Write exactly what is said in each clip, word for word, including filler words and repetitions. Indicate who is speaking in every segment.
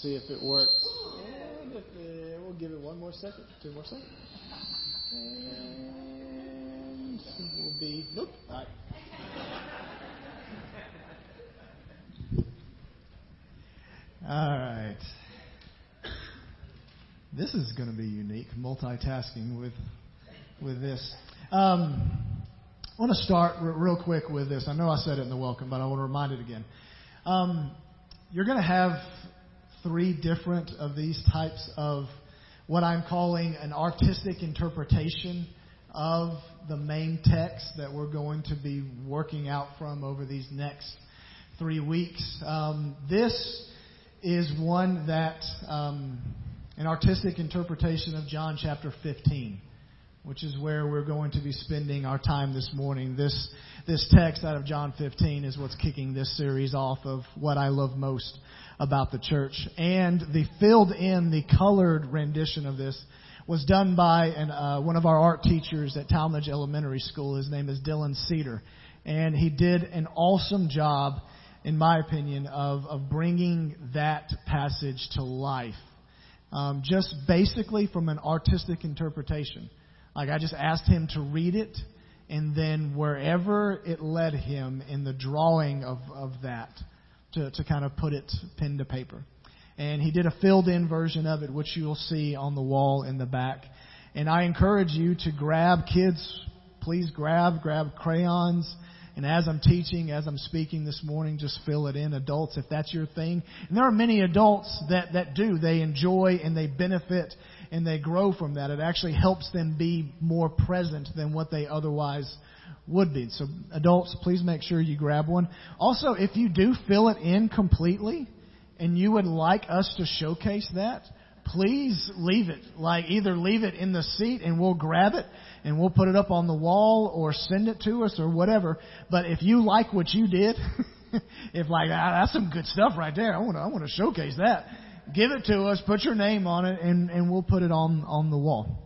Speaker 1: see if it works. And if, uh, we'll give it one more second, two more seconds. And we'll be, nope, all right. All right. This is going to be unique, multitasking with with this. Um, I want to start r- real quick with this. I know I said it in the welcome, but I want to remind it again. Um, you're going to have three different of these types of what I'm calling an artistic interpretation of the main text that we're going to be working out from over these next three weeks. Um, this is one that, um, an artistic interpretation of John chapter fifteen, which is where we're going to be spending our time this morning. This this text out of John fifteen is what's kicking this series off of what I love most about the church. And the filled in, the colored rendition of this was done by an, uh, one of our art teachers at Talmadge Elementary School. His name is Dylan Cedar. And he did an awesome job, in my opinion, of, of bringing that passage to life. Um, just basically from an artistic interpretation. Like I just asked him to read it, and then wherever it led him in the drawing of, of that, to, to kind of put it pen to paper. And he did a filled-in version of it, which you'll see on the wall in the back. And I encourage you to grab, kids, please grab, grab crayons. And as I'm teaching, as I'm speaking this morning, just fill it in. Adults, if that's your thing. And there are many adults that, that do. They enjoy and they benefit and they grow from that. It actually helps them be more present than what they otherwise would be. So adults, please make sure you grab one. Also, if you do fill it in completely and you would like us to showcase that, please leave it. Like either leave it in the seat and we'll grab it and we'll put it up on the wall or send it to us or whatever. But if you like what you did, if like, ah, that's some good stuff right there, I want to, I want to showcase that. Give it to us, put your name on it, and, and we'll put it on, on the wall.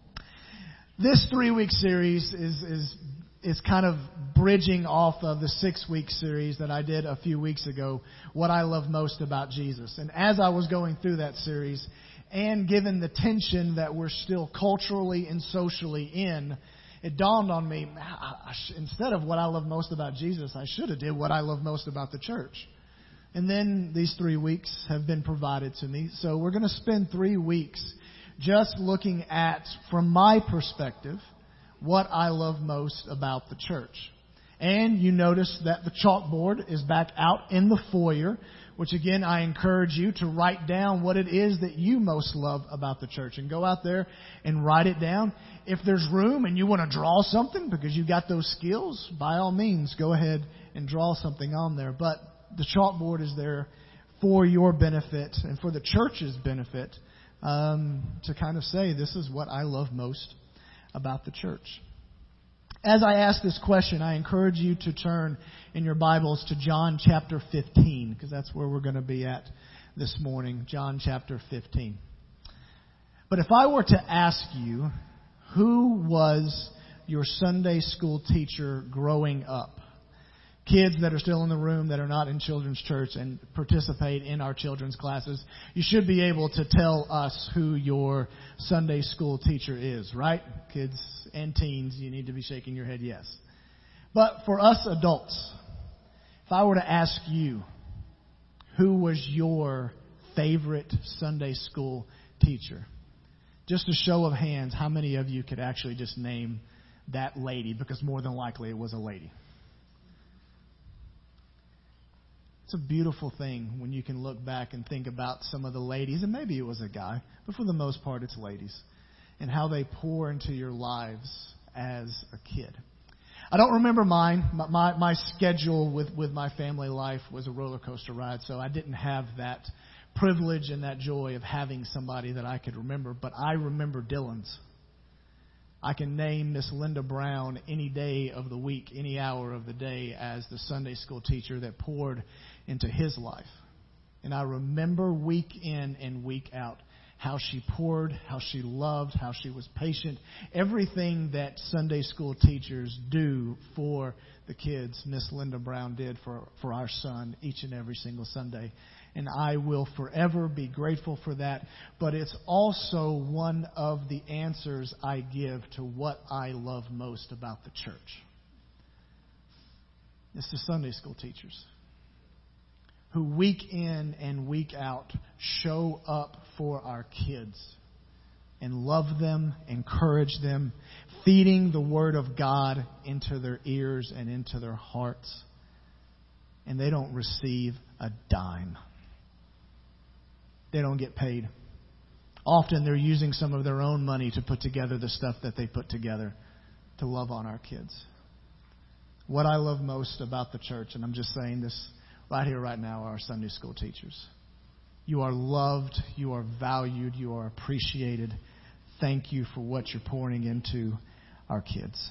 Speaker 1: This three-week series is, is, is kind of bridging off of the six-week series that I did a few weeks ago, What I Love Most About Jesus. And as I was going through that series, and given the tension that we're still culturally and socially in, it dawned on me, I, I sh- instead of what I love most about Jesus, I should have did what I love most about the church. And then these three weeks have been provided to me. So we're going to spend three weeks just looking at, from my perspective, what I love most about the church. And you notice that the chalkboard is back out in the foyer, which again, I encourage you to write down what it is that you most love about the church. And go out there and write it down. If there's room and you want to draw something because you got those skills, by all means, go ahead and draw something on there. But the chalkboard is there for your benefit and for the church's benefit, um, to kind of say, this is what I love most about the church. As I ask this question, I encourage you to turn in your Bibles to John chapter fifteen, because that's where we're going to be at this morning, John chapter fifteen. But if I were to ask you, who was your Sunday school teacher growing up? Kids that are still in the room that are not in children's church and participate in our children's classes, you should be able to tell us who your Sunday school teacher is, right? Kids and teens, you need to be shaking your head yes. But for us adults, if I were to ask you, who was your favorite Sunday school teacher? Just a show of hands, how many of you could actually just name that lady? Because more than likely it was a lady. It's a beautiful thing when you can look back and think about some of the ladies, and maybe it was a guy, but for the most part it's ladies, and how they pour into your lives as a kid. I don't remember mine. My, my, my schedule with, with my family life was a roller coaster ride, so I didn't have that privilege and that joy of having somebody that I could remember, but I remember Dylan's. I can name Miss Linda Brown any day of the week, any hour of the day as the Sunday school teacher that poured into his life. And I remember week in and week out how she poured, how she loved, how she was patient. Everything that Sunday school teachers do for the kids, Miss Linda Brown did for, for our son each and every single Sunday. And I will forever be grateful for that. But it's also one of the answers I give to what I love most about the church. It's the Sunday school teachers who week in and week out show up for our kids and love them, encourage them, feeding the Word of God into their ears and into their hearts. And they don't receive a dime. They don't get paid. Often they're using some of their own money to put together the stuff that they put together to love on our kids. What I love most about the church, and I'm just saying this right here, right now, are our Sunday school teachers. You are loved. You are valued. You are appreciated. Thank you for what you're pouring into our kids.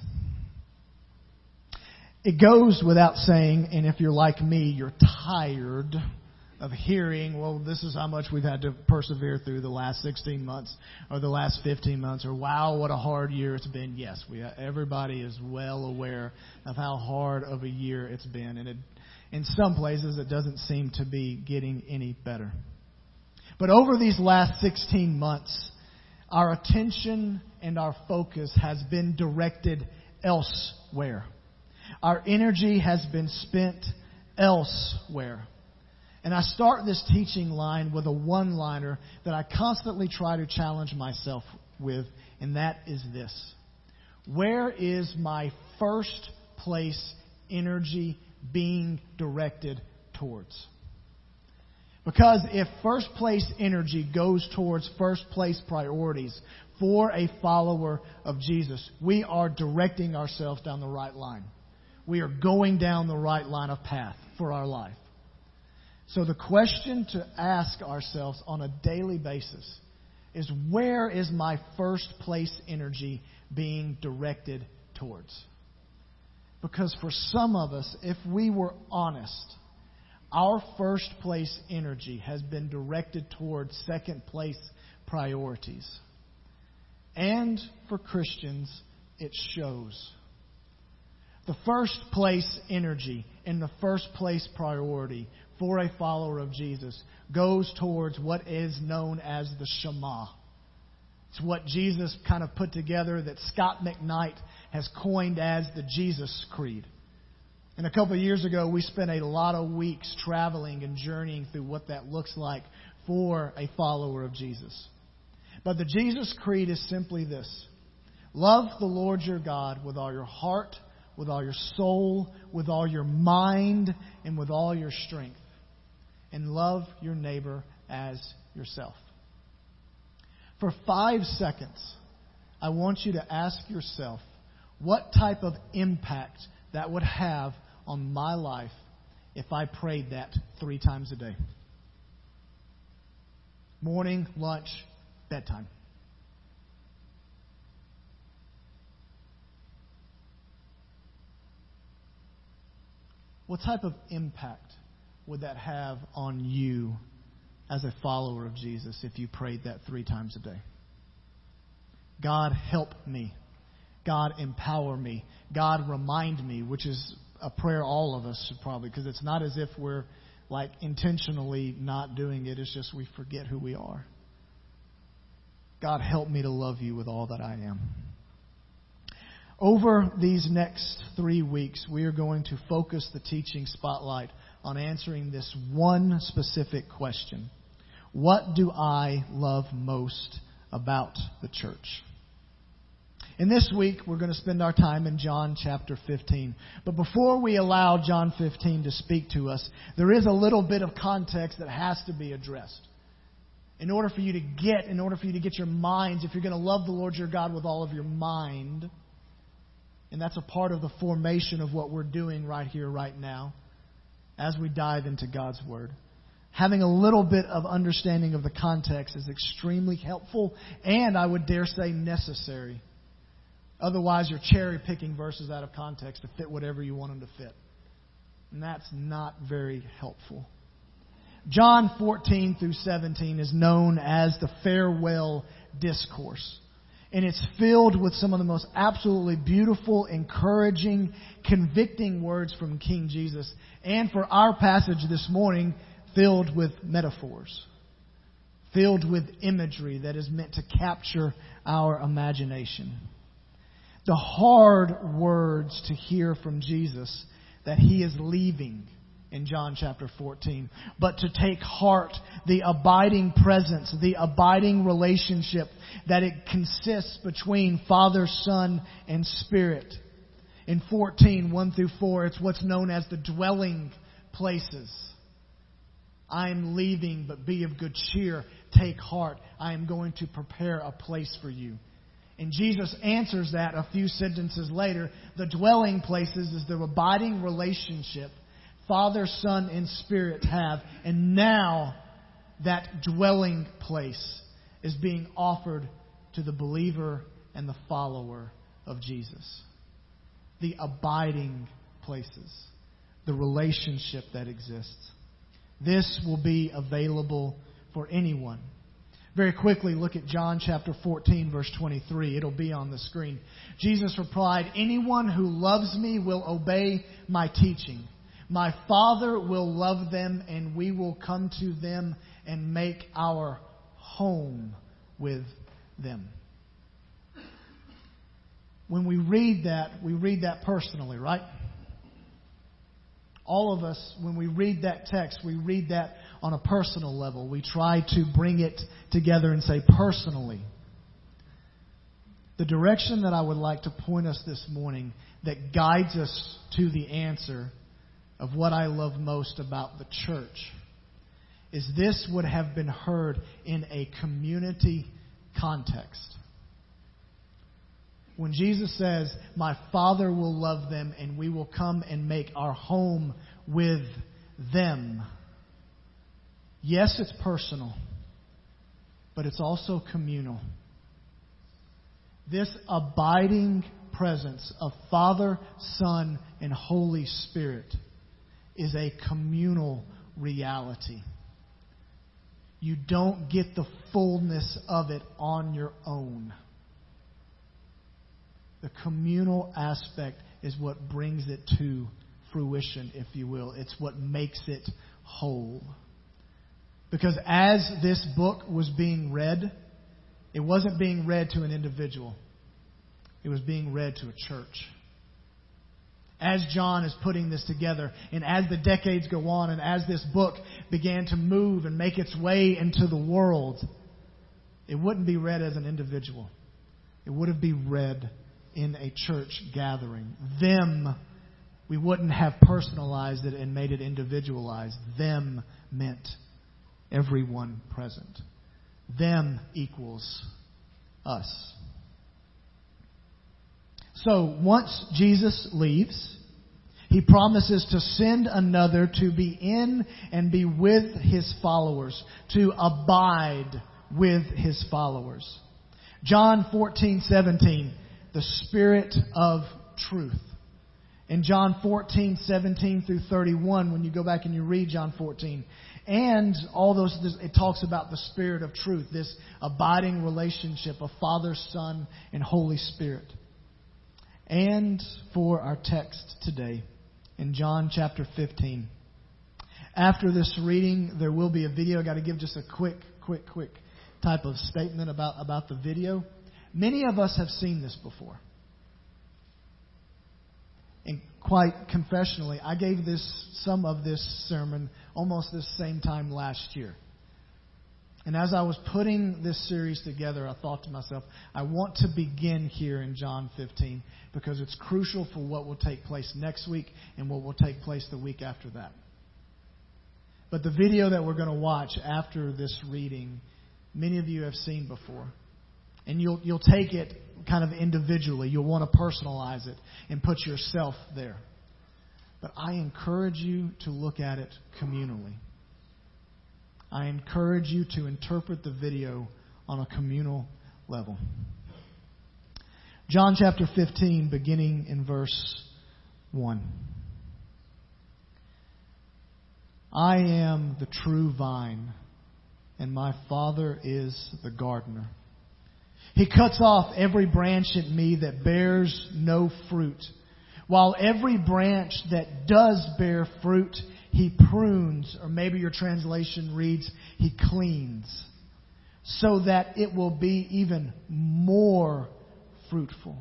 Speaker 1: It goes without saying, and if you're like me, you're tired of hearing, well, this is how much we've had to persevere through the last sixteen months or the last fifteen months, or wow, what a hard year it's been. Yes, we everybody is well aware of how hard of a year it's been, and it, in some places it doesn't seem to be getting any better. But over these last sixteen months, our attention and our focus has been directed elsewhere. Our energy has been spent elsewhere. And I start this teaching line with a one-liner that I constantly try to challenge myself with, and that is this. Where is my first place energy being directed towards? Because if first place energy goes towards first place priorities for a follower of Jesus, we are directing ourselves down the right line. We are going down the right line of path for our life. So the question to ask ourselves on a daily basis is, where is my first place energy being directed towards? Because for some of us, if we were honest, our first place energy has been directed towards second place priorities. And for Christians, it shows. The first place energy and the first place priority for a follower of Jesus goes towards what is known as the Shema. It's what Jesus kind of put together that Scott McKnight has coined as the Jesus Creed. And a couple of years ago, we spent a lot of weeks traveling and journeying through what that looks like for a follower of Jesus. But the Jesus Creed is simply this. Love the Lord your God with all your heart, with all your soul, with all your mind, and with all your strength. And love your neighbor as yourself. For five seconds, I want you to ask yourself what type of impact that would have on my life if I prayed that three times a day. Morning, lunch, bedtime. What type of impact would that have on you as a follower of Jesus if you prayed that three times a day? God, help me. God, empower me. God, remind me, which is a prayer all of us should probably, because it's not as if we're like intentionally not doing it. It's just we forget who we are. God, help me to love you with all that I am. Over these next three weeks, we are going to focus the teaching spotlight on answering this one specific question. What do I love most about the church? And this week, we're going to spend our time in John chapter fifteen. But before we allow John fifteen to speak to us, there is a little bit of context that has to be addressed. In order for you to get, in order for you to get your minds, if you're going to love the Lord your God with all of your mind, and that's a part of the formation of what we're doing right here, right now, as we dive into God's Word. Having a little bit of understanding of the context is extremely helpful and, I would dare say, necessary. Otherwise, you're cherry-picking verses out of context to fit whatever you want them to fit. And that's not very helpful. John fourteen through seventeen is known as the farewell discourse. And it's filled with some of the most absolutely beautiful, encouraging, convicting words from King Jesus. And for our passage this morning, filled with metaphors, filled with imagery that is meant to capture our imagination. The hard words to hear from Jesus that He is leaving in John chapter fourteen. But to take heart, the abiding presence, the abiding relationship that it consists between Father, Son, and Spirit. In fourteen, one through four, it's what's known as the dwelling places. I am leaving, but be of good cheer. Take heart. I am going to prepare a place for you. And Jesus answers that a few sentences later. The dwelling places is the abiding relationship Father, Son, and Spirit have. And now that dwelling place is being offered to the believer and the follower of Jesus. The abiding places. The relationship that exists. This will be available for anyone. Very quickly, look at John chapter fourteen, verse twenty-three. It'll be on the screen. Jesus replied, "Anyone who loves me will obey my teaching. My Father will love them, and we will come to them and make our home with them." When we read that, we read that personally, right? All of us, when we read that text, we read that on a personal level. We try to bring it together and say personally. The direction that I would like to point us this morning that guides us to the answer of what I love most about the church is this would have been heard in a community context. When Jesus says, "My Father will love them and we will come and make our home with them." Yes, it's personal, but it's also communal. This abiding presence of Father, Son, and Holy Spirit is a communal reality. You don't get the fullness of it on your own. The communal aspect is what brings it to fruition, if you will. It's what makes it whole. Because as this book was being read, it wasn't being read to an individual. It was being read to a church. As John is putting this together, and as the decades go on, and as this book began to move and make its way into the world, it wouldn't be read as an individual. It would have been read in a church gathering. Them, we wouldn't have personalized it and made it individualized. Them meant everyone present. Them equals us. So once Jesus leaves, He promises to send another to be in and be with His followers, to abide with His followers. John fourteen seventeen, the Spirit of truth. In John fourteen seventeen through thirty-one, when you go back and you read John fourteen, and all those, it talks about the Spirit of truth, this abiding relationship of Father, Son, and Holy Spirit. And for our text today, in John chapter fifteen, after this reading, there will be a video. I've got to give just a quick, quick, quick type of statement about, about the video. Many of us have seen this before. And quite confessionally, I gave this some of this sermon almost this same time last year. And as I was putting this series together, I thought to myself, I want to begin here in John fifteen because it's crucial for what will take place next week and what will take place the week after that. But the video that we're going to watch after this reading, many of you have seen before. And you'll you'll take it kind of individually. You'll want to personalize it and put yourself there. But I encourage you to look at it communally. I encourage you to interpret the video on a communal level. John chapter fifteen, beginning in verse one. I am the true vine, and my Father is the gardener. He cuts off every branch in me that bears no fruit, while every branch that does bear fruit, He prunes, or maybe your translation reads, He cleans, so that it will be even more fruitful.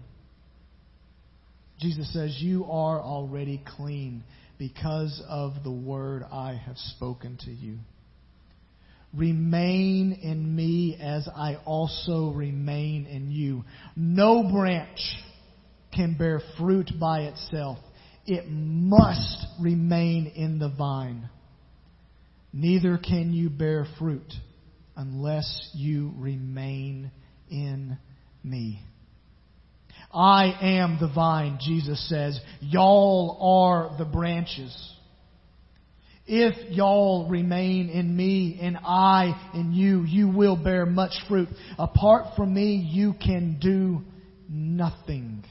Speaker 1: Jesus says, you are already clean because of the word I have spoken to you. Remain in me as I also remain in you. No branch can bear fruit by itself. It must remain in the vine. Neither can you bear fruit unless you remain in me. I am the vine, Jesus says. Y'all are the branches. If y'all remain in me and I in you, you will bear much fruit. Apart from me, you can do nothing.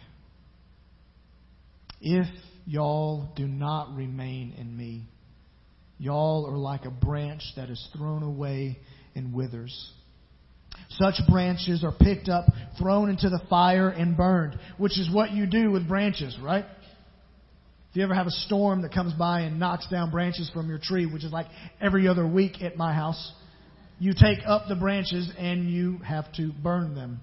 Speaker 1: If y'all do not remain in me, y'all are like a branch that is thrown away and withers. Such branches are picked up, thrown into the fire, and burned, which is what you do with branches, right? If you ever have a storm that comes by and knocks down branches from your tree, which is like every other week at my house, you take up the branches and you have to burn them.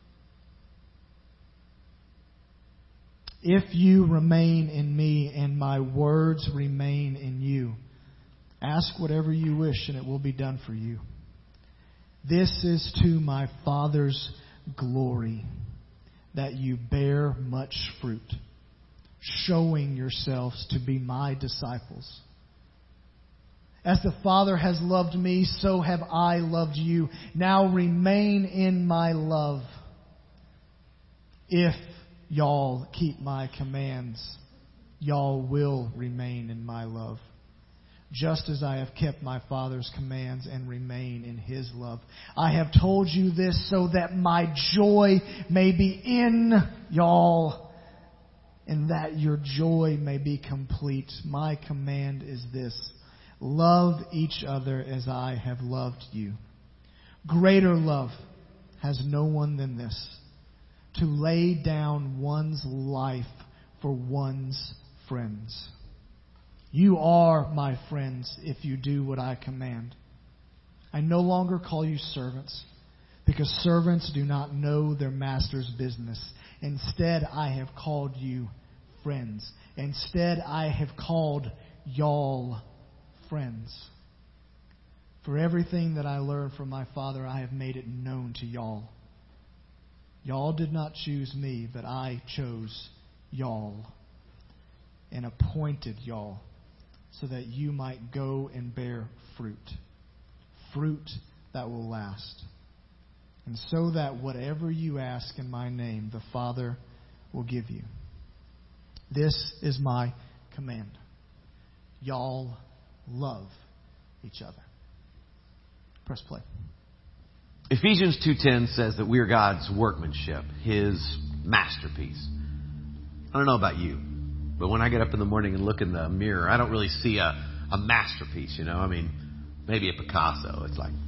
Speaker 1: If you remain in me and my words remain in you, ask whatever you wish and it will be done for you. This is to my Father's glory, that you bear much fruit, showing yourselves to be my disciples. As the Father has loved me, so have I loved you. Now remain in my love. If y'all keep my commands, y'all will remain in my love, just as I have kept my Father's commands and remain in His love. I have told you this so that my joy may be in y'all, and that your joy may be complete. My command is this: love each other as I have loved you. Greater love has no one than this, to lay down one's life for one's friends. You are my friends if you do what I command. I no longer call you servants, because servants do not know their master's business. Instead, I have called you friends. Instead, I have called y'all friends. For everything that I learned from my Father, I have made it known to y'all. Y'all did not choose me, but I chose y'all and appointed y'all, so that you might go and bear fruit. Fruit that will last. And so that whatever you ask in my name, the Father will give you. This is my command. Y'all love each other. Press play.
Speaker 2: Ephesians two ten says that we are God's workmanship, His masterpiece. I don't know about you, but when I get up in the morning and look in the mirror, I don't really see a, a masterpiece, you know. I mean, maybe a Picasso. It's like,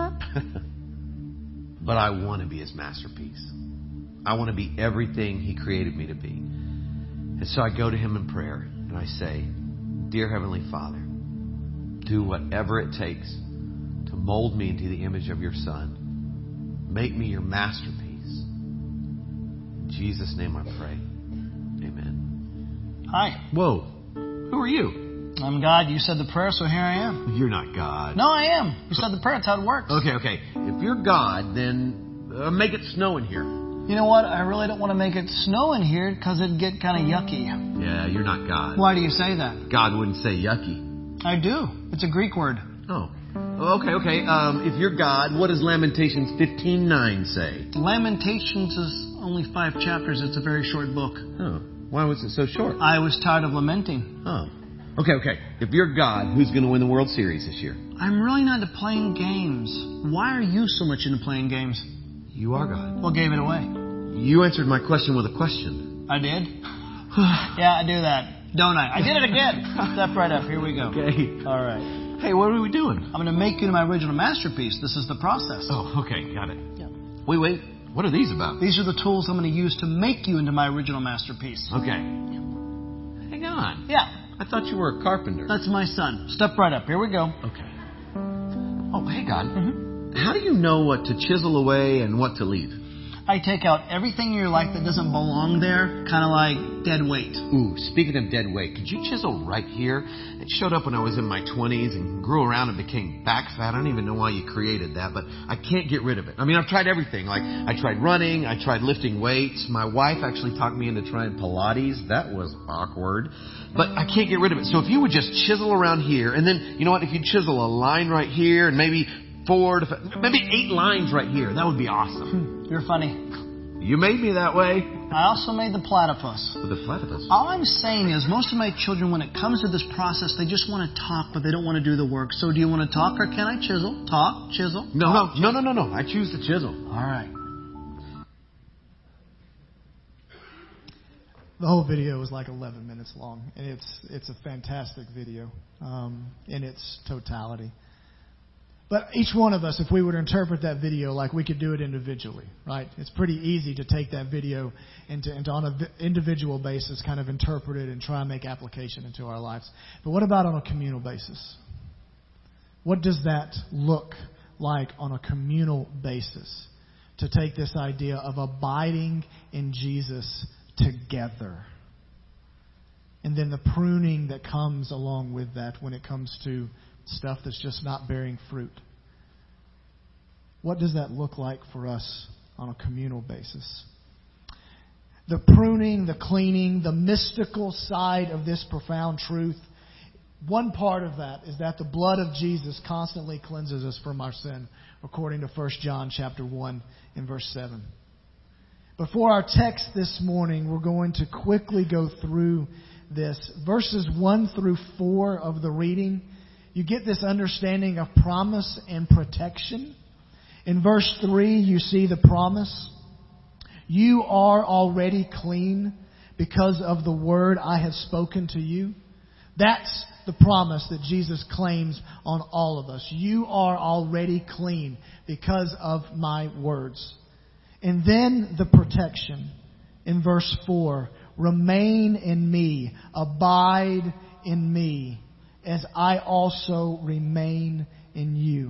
Speaker 2: but I want to be His masterpiece. I want to be everything He created me to be. And so I go to Him in prayer and I say, Dear Heavenly Father, do whatever it takes to mold me into the image of your Son. Make me your masterpiece. In Jesus' name I pray. Amen.
Speaker 3: Hi.
Speaker 2: Whoa. Who are you?
Speaker 3: I'm God. You said the prayer, so here I am.
Speaker 2: You're not God.
Speaker 3: No, I am. You said the prayer. That's how it works.
Speaker 2: Okay, okay. If you're God, then uh, make it snow in here.
Speaker 3: You know what? I really don't want to make it snow in here because it'd get kind of yucky.
Speaker 2: Yeah, you're not God.
Speaker 3: Why do you say that?
Speaker 2: God wouldn't say yucky.
Speaker 3: I do. It's a Greek word.
Speaker 2: Oh. Okay, okay. Um, if you're God, what does Lamentations fifteen nine say?
Speaker 3: Lamentations is only five chapters. It's a very short book.
Speaker 2: Oh. Why was it so short?
Speaker 3: I was tired of lamenting.
Speaker 2: Oh. Okay, okay. If you're God, who's going to win the World Series this year?
Speaker 3: I'm really not into playing games. Why are you so much into playing games?
Speaker 2: You are God.
Speaker 3: What gave it away?
Speaker 2: You answered my question with a question.
Speaker 3: I did? Yeah, I do that. Don't I? I did it again. Step right up. Here we go.
Speaker 2: Okay.
Speaker 3: All right.
Speaker 2: Hey, what are we doing?
Speaker 3: I'm going to make you into my original masterpiece. This is the process.
Speaker 2: Oh, okay. Got it.
Speaker 3: Yeah.
Speaker 2: Wait, wait. What are these about?
Speaker 3: These are the tools I'm going to use to make you into my original masterpiece.
Speaker 2: Okay. Hang on.
Speaker 3: Yeah.
Speaker 2: I thought you were a carpenter.
Speaker 3: That's my son. Step right up. Here we go.
Speaker 2: Okay. Oh, hang on.
Speaker 3: Mm-hmm.
Speaker 2: How do you know what to chisel away and what to leave?
Speaker 3: I take out everything in your life that doesn't belong there, kind of like dead weight.
Speaker 2: Ooh, speaking of dead weight, could you chisel right here? It showed up when I was in my twenties and grew around and became back fat. I don't even know why you created that, but I can't get rid of it. I mean, I've tried everything. Like, I tried running, I tried lifting weights. My wife actually talked me into trying Pilates. That was awkward. But I can't get rid of it. So if you would just chisel around here, and then, you know what, if you chisel a line right here, and maybe four to five, maybe eight lines right here, that would be awesome.
Speaker 3: You're funny.
Speaker 2: You made me that way.
Speaker 3: I also made the platypus.
Speaker 2: With the platypus.
Speaker 3: All I'm saying is most of my children, when it comes to this process, they just want to talk, but they don't want to do the work. So do you want to talk or can I chisel? Talk, chisel.
Speaker 2: No,
Speaker 3: talk,
Speaker 2: no, no, no, no, no. I choose the chisel.
Speaker 3: All right.
Speaker 1: The whole video is like eleven minutes long, and it's it's a fantastic video um, in its totality. But each one of us, if we were to interpret that video like we could do it individually, right? It's pretty easy to take that video and to, and to on an individual basis kind of interpret it and try and make application into our lives. But what about on a communal basis? What does that look like on a communal basis to take this idea of abiding in Jesus together? And then the pruning that comes along with that when it comes to stuff that's just not bearing fruit. What does that look like for us on a communal basis? The pruning, the cleaning, the mystical side of this profound truth, one part of that is that the blood of Jesus constantly cleanses us from our sin, according to First John chapter one and verse seven. But for our text this morning, we're going to quickly go through this. Verses one through four of the reading, you get this understanding of promise and protection. In verse three, you see the promise. You are already clean because of the word I have spoken to you. That's the promise that Jesus claims on all of us. You are already clean because of my words. And then the protection in verse four. Remain in me, abide in me, as I also remain in you.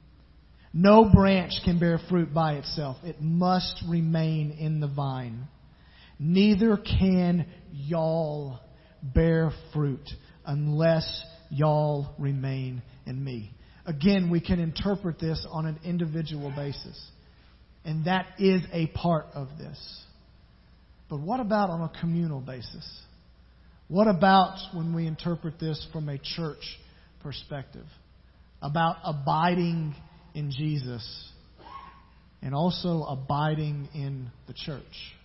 Speaker 1: No branch can bear fruit by itself. It must remain in the vine. Neither can y'all bear fruit unless y'all remain in me. Again, we can interpret this on an individual basis. And that is a part of this. But what about on a communal basis? What about when we interpret this from a church perspective? About abiding in Jesus and also abiding in the church.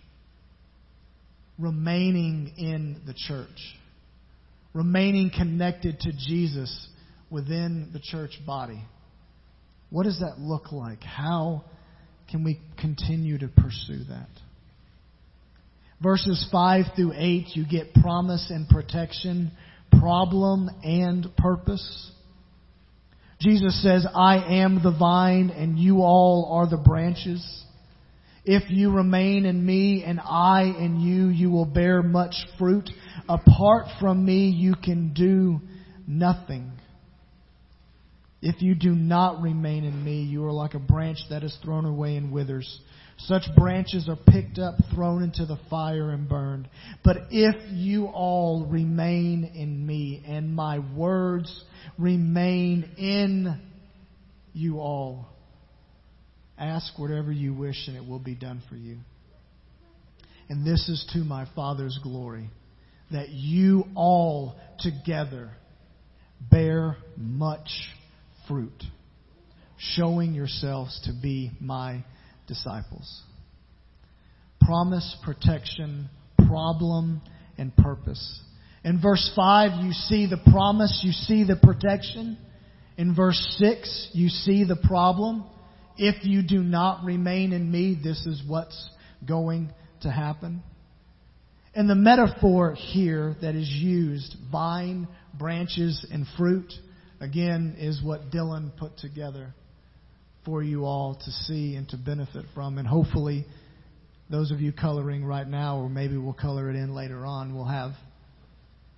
Speaker 1: Remaining in the church. Remaining connected to Jesus within the church body. What does that look like? How can we continue to pursue that? Verses five through eight, you get promise and protection, problem and purpose. Jesus says, I am the vine and you all are the branches. If you remain in me and I in you, you will bear much fruit. Apart from me, you can do nothing. If you do not remain in me, you are like a branch that is thrown away and withers. Such branches are picked up, thrown into the fire, and burned. But if you all remain in me, and my words remain in you all, ask whatever you wish, and it will be done for you. And this is to my Father's glory, that you all together bear much fruit, showing yourselves to be my disciples. Promise, protection, problem, and purpose. In verse five, you see the promise, you see the protection. In verse six, you see the problem. If you do not remain in me, this is what's going to happen. And the metaphor here that is used, vine, branches, and fruit, again, is what Dylan put together for you all to see and to benefit from. And hopefully, those of you coloring right now, or maybe we'll color it in later on, will have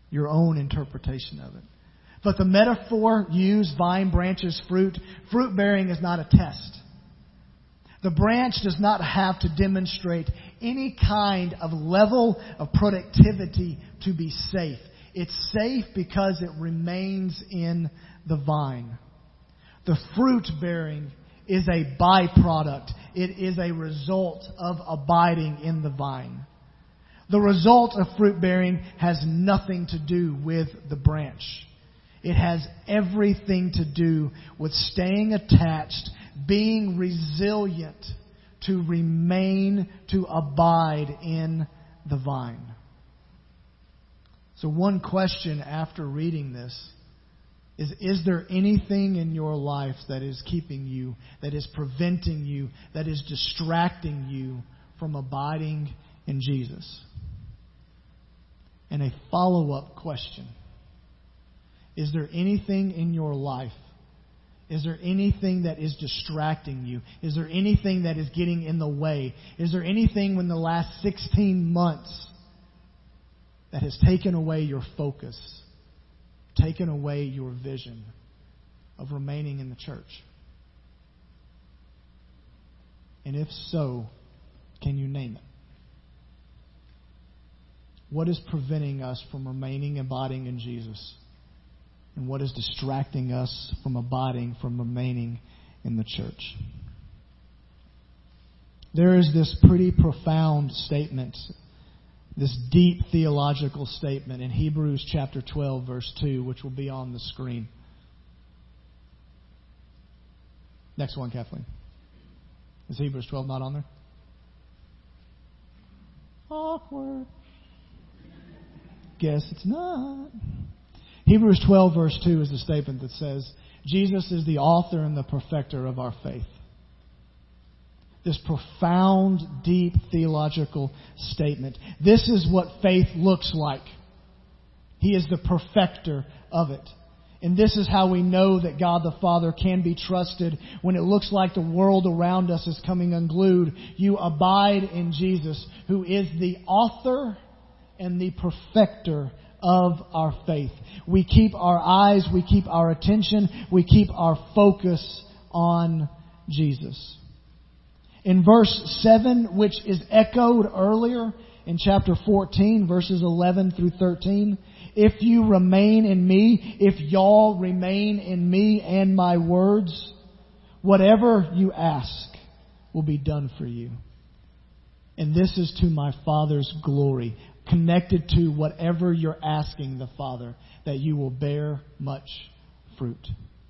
Speaker 1: your own interpretation of it. But the metaphor used, vine, branches, fruit, fruit bearing is not a test. The branch does not have to demonstrate any kind of level of productivity to be safe. It's safe because it remains in the vine. The fruit bearing is a byproduct. It is a result of abiding in the vine. The result of fruit bearing has nothing to do with the branch. It has everything to do with staying attached, being resilient, to remain, to abide in the vine. So one question after reading this is, is there anything in your life that is keeping you, that is preventing you, that is distracting you from abiding in Jesus? And a follow-up question. Is there anything in your life? Is there anything that is distracting you? Is there anything that is getting in the way? Is there anything in the last sixteen months that has taken away your focus, taken away your vision of remaining in the church? And if so, can you name it? What is preventing us from remaining abiding in Jesus? And what is distracting us from abiding, from remaining in the church? There is this pretty profound statement, this deep theological statement in Hebrews chapter twelve, verse two, which will be on the screen. Next one, Kathleen. Is Hebrews twelve not on there? Awkward. Guess it's not. Hebrews twelve, verse two is the statement that says, Jesus is the author and the perfecter of our faith. This profound, deep theological statement. This is what faith looks like. He is the perfecter of it. And this is how we know that God the Father can be trusted when it looks like the world around us is coming unglued. You abide in Jesus, who is the author and the perfecter of our faith. We keep our eyes, we keep our attention, we keep our focus on Jesus. In verse seven, which is echoed earlier in chapter fourteen, verses eleven through thirteen, if you remain in me, if y'all remain in me and my words, whatever you ask will be done for you. And this is to my Father's glory, connected to whatever you're asking the Father, that you will bear much fruit.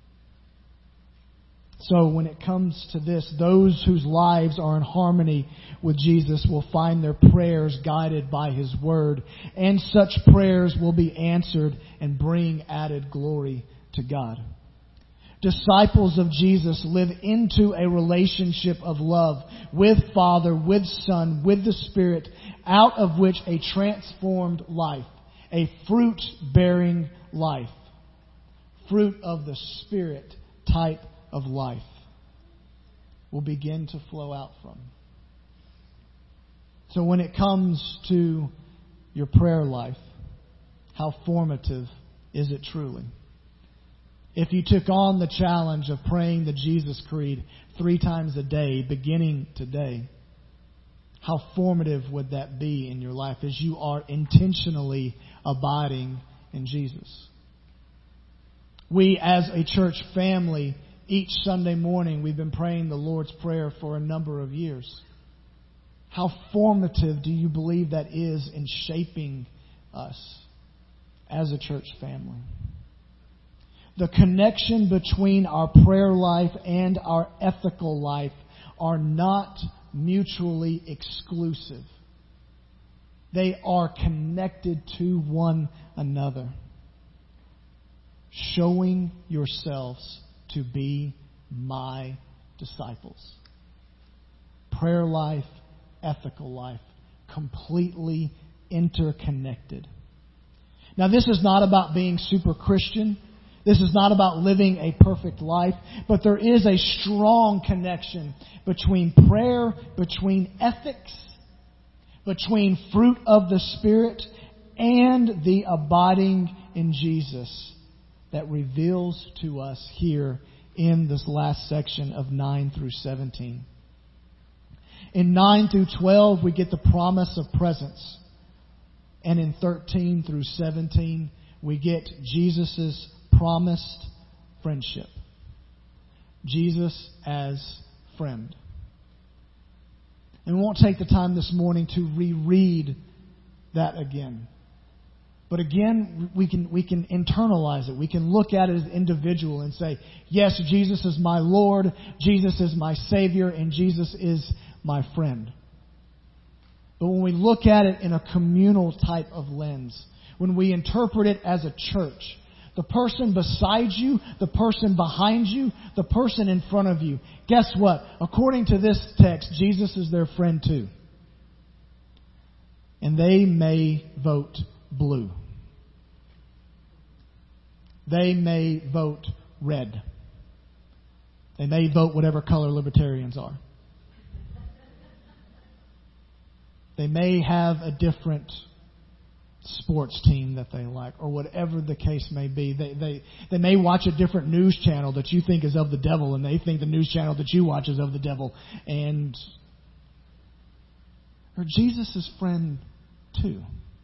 Speaker 1: So when it comes to this, those whose lives are in harmony with Jesus will find their prayers guided by His Word, and such prayers will be answered and bring added glory to God. Disciples of Jesus live into a relationship of love with Father, with Son, with the Spirit, out of which a transformed life, a fruit-bearing life, fruit of the Spirit type of life, will begin to flow out from. So when it comes to your prayer life, how formative is it truly? If you took on the challenge of praying the Jesus Creed three times a day, beginning today, how formative would that be in your life as you are intentionally abiding in Jesus? We as a church family, each Sunday morning, we've been praying the Lord's Prayer for a number of years. How formative do you believe that is in shaping us as a church family? The connection between our prayer life and our ethical life are not mutually exclusive. They are connected to one another. Showing yourselves to be my disciples. Prayer life, ethical life, completely interconnected. Now, this is not about being super Christian. This is not about living a perfect life, but there is a strong connection between prayer, between ethics, between fruit of the Spirit, and the abiding in Jesus that reveals to us here in this last section of nine through seventeen. In nine through twelve, we get the promise of presence. And in thirteen through seventeen, we get Jesus' promised friendship. Jesus as friend. And we won't take the time this morning to reread that again. But again, we can we can internalize it. We can look at it as individual and say, yes, Jesus is my Lord, Jesus is my Savior, and Jesus is my friend. But when we look at it in a communal type of lens, when we interpret it as a church, the person beside you, the person behind you, the person in front of you, guess what? According to this text, Jesus is their friend too. And they may vote blue. They may vote red. They may vote whatever color libertarians are. They may have a different sports team that they like, or whatever the case may be. They, they, they may watch a different news channel that you think is of the devil, and they think the news channel that you watch is of the devil. And or Jesus' friend too.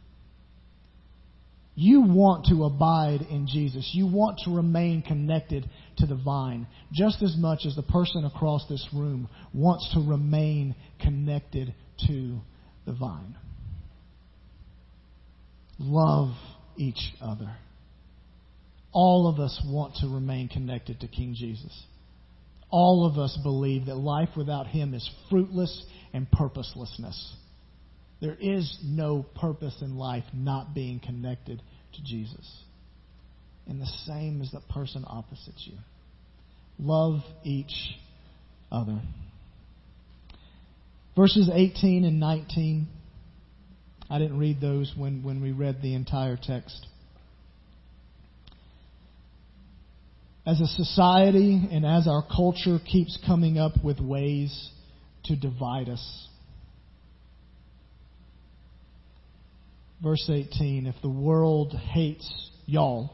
Speaker 1: You want to abide in Jesus. You want to remain connected to the vine just as much as the person across this room wants to remain connected to the vine. Love each other. All of us want to remain connected to King Jesus. All of us believe that life without Him is fruitless and purposelessness. There is no purpose in life not being connected to Jesus. And the same as the person opposite you. Love each other. Verses eighteen and nineteen. I didn't read those when, when we read the entire text. As a society and as our culture keeps coming up with ways to divide us. Verse eighteen, if the world hates y'all,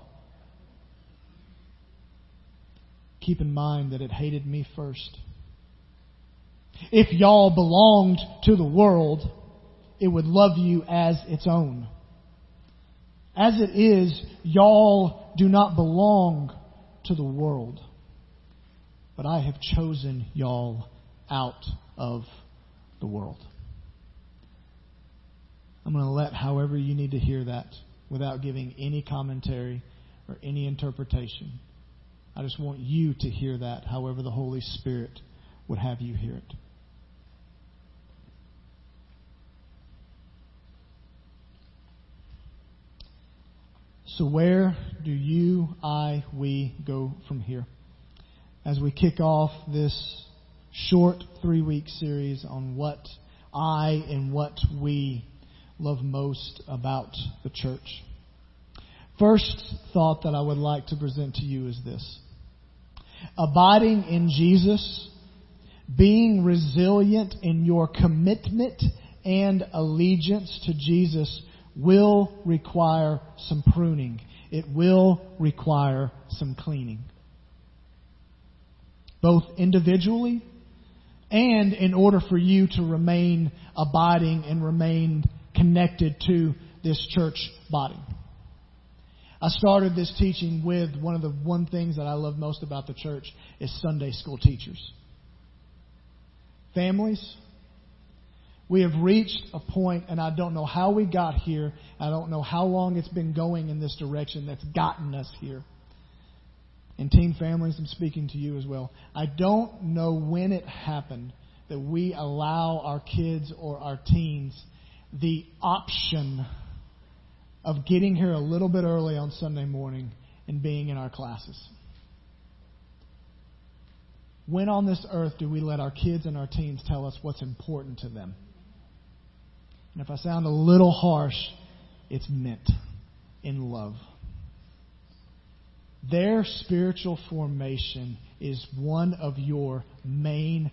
Speaker 1: keep in mind that it hated me first. If y'all belonged to the world, it would love you as its own. As it is, y'all do not belong to the world, but I have chosen y'all out of the world. I'm going to let however you need to hear that without giving any commentary or any interpretation. I just want you to hear that however the Holy Spirit would have you hear it. So where do you, I, we go from here? As we kick off this short three-week series on what I and what we love most about the church. First thought that I would like to present to you is this. Abiding in Jesus, being resilient in your commitment and allegiance to Jesus will require some pruning. It will require some cleaning. Both individually and in order for you to remain abiding and remain connected to this church body. I started this teaching with one of the one things that I love most about the church is Sunday school teachers. Families, we have reached a point, and I don't know how we got here. I don't know how long it's been going in this direction that's gotten us here. And teen families, I'm speaking to you as well. I don't know when it happened that we allow our kids or our teens the option of getting here a little bit early on Sunday morning and being in our classes. When on this earth do we let our kids and our teens tell us what's important to them? And if I sound a little harsh, it's meant in love. Their spiritual formation is one of your main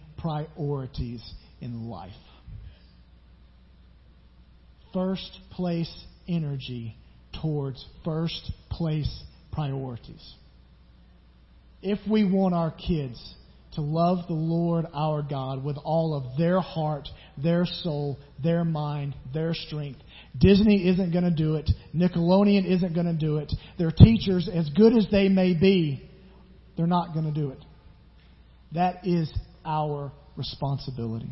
Speaker 1: priorities in life. First place energy towards first place priorities. If we want our kids to love the Lord our God with all of their heart, their soul, their mind, their strength, Disney isn't going to do it. Nickelodeon isn't going to do it. Their teachers, as good as they may be, they're not going to do it. That is our responsibility.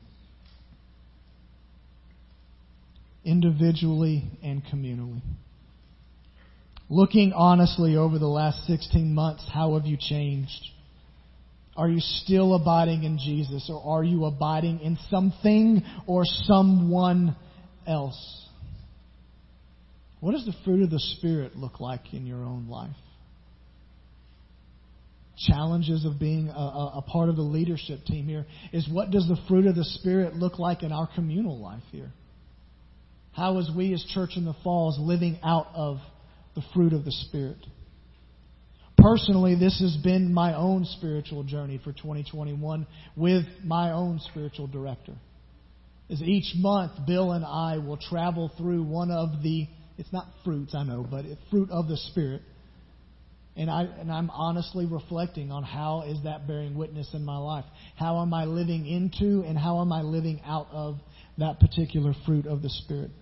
Speaker 1: Individually and communally. Looking honestly over the last sixteen months, how have you changed? Are you still abiding in Jesus, or are you abiding in something or someone else? What does the fruit of the Spirit look like in your own life? Challenges of being a, a, a part of the leadership team here is, what does the fruit of the Spirit look like in our communal life here? How is we as Church in the Falls living out of the fruit of the Spirit? Personally, this has been my own spiritual journey for twenty twenty-one with my own spiritual director. As each month, Bill and I will travel through one of the, it's not fruits, I know, but fruit of the Spirit. And, I, and I'm honestly reflecting on how is that bearing witness in my life. How am I living into and how am I living out of that particular fruit of the Spirit?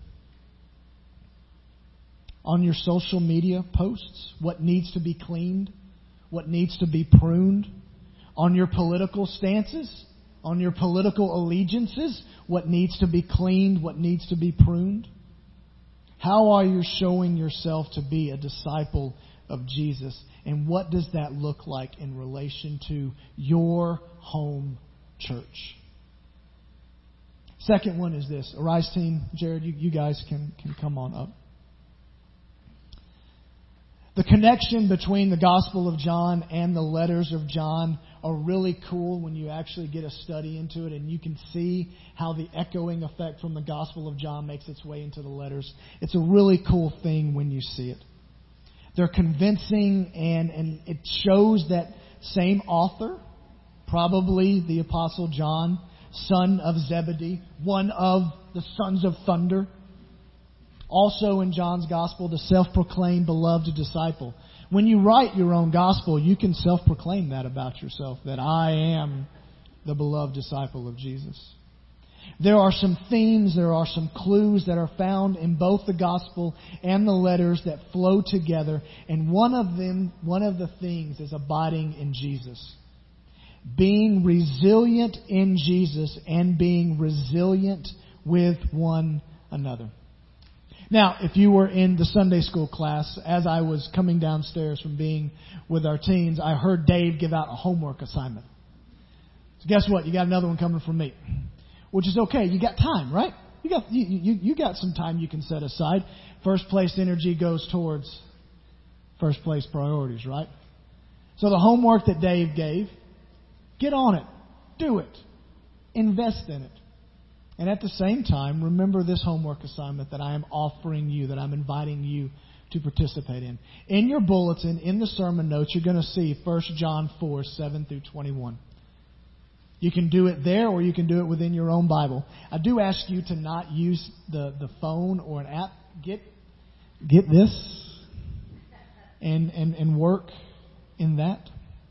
Speaker 1: On your social media posts, what needs to be cleaned, what needs to be pruned. On your political stances, on your political allegiances, what needs to be cleaned, what needs to be pruned. How are you showing yourself to be a disciple of Jesus? And what does that look like in relation to your home church? Second one is this. Arise team, Jared, you, you guys can, can come on up. The connection between the Gospel of John and the letters of John are really cool when you actually get a study into it, and you can see how the echoing effect from the Gospel of John makes its way into the letters. It's a really cool thing when you see it. They're convincing, and, and it shows that same author, probably the Apostle John, son of Zebedee, one of the sons of thunder. Also in John's Gospel, the self-proclaimed beloved disciple. When you write your own Gospel, you can self-proclaim that about yourself, that I am the beloved disciple of Jesus. There are some themes, there are some clues that are found in both the Gospel and the letters that flow together. And one of them, one of the things is abiding in Jesus. Being resilient in Jesus and being resilient with one another. Now, if you were in the Sunday school class, as I was coming downstairs from being with our teens, I heard Dave give out a homework assignment. So guess what? You got another one coming from me. Which is okay. You got time, right? You got you, you, you got some time you can set aside. First place energy goes towards first place priorities, right? So the homework that Dave gave, get on it. Do it. Invest in it. And at the same time, remember this homework assignment that I am offering you, that I'm inviting you to participate in. In your bulletin, in the sermon notes, you're going to see First John four, seven through twenty-one. You can do it there, or you can do it within your own Bible. I do ask you to not use the, the phone or an app. Get get this and, and, and work in that.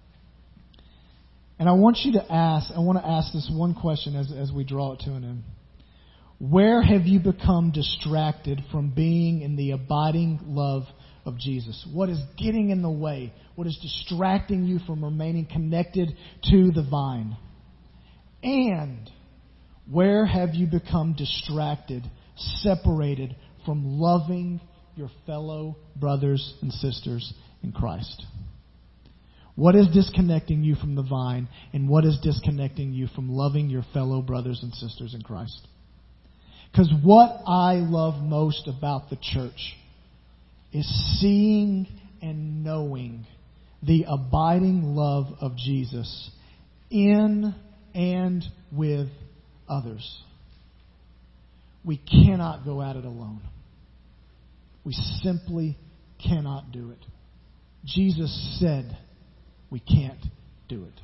Speaker 1: And I want you to ask, I want to ask this one question as, as we draw it to an end. Where have you become distracted from being in the abiding love of Jesus? What is getting in the way? What is distracting you from remaining connected to the vine? And where have you become distracted, separated from loving your fellow brothers and sisters in Christ? What is disconnecting you from the vine, and what is disconnecting you from loving your fellow brothers and sisters in Christ? Because what I love most about the church is seeing and knowing the abiding love of Jesus in and with others. We cannot go at it alone. We simply cannot do it. Jesus said we can't do it.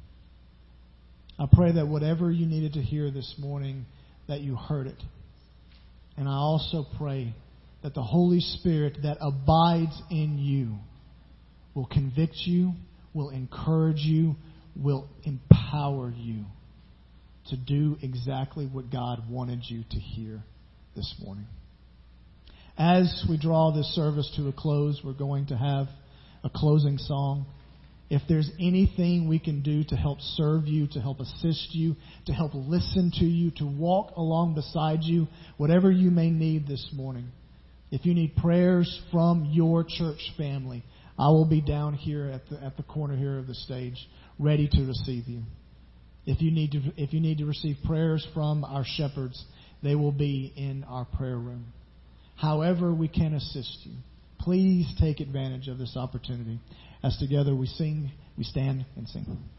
Speaker 1: I pray that whatever you needed to hear this morning, that you heard it. And I also pray that the Holy Spirit that abides in you will convict you, will encourage you, will empower you to do exactly what God wanted you to hear this morning. As we draw this service to a close, we're going to have a closing song. If there's anything we can do to help serve you, to help assist you, to help listen to you, to walk along beside you, whatever you may need this morning. If you need prayers from your church family, I will be down here at the at the corner here of the stage, ready to receive you. If you need to if you need to receive prayers from our shepherds, they will be in our prayer room. However we can assist you, please take advantage of this opportunity as together we sing, we stand and sing.